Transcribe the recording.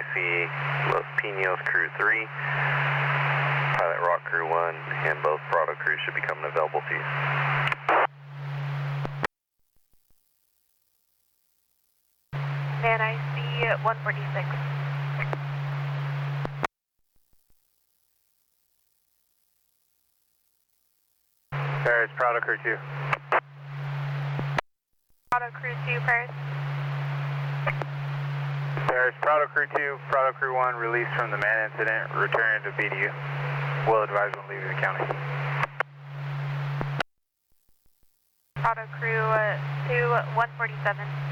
NIC Los Pinos Crew 3, Pilot Rock Crew 1, and both Prado crews should be coming available to you. NIC 146. Paris, Prado Crew 2. Prado Crew 2, Paris. Paris, Prado Crew 2, Prado Crew 1, released from the man incident, returning to BDU. Will advise when leaving the county. Prado Crew 2, 147.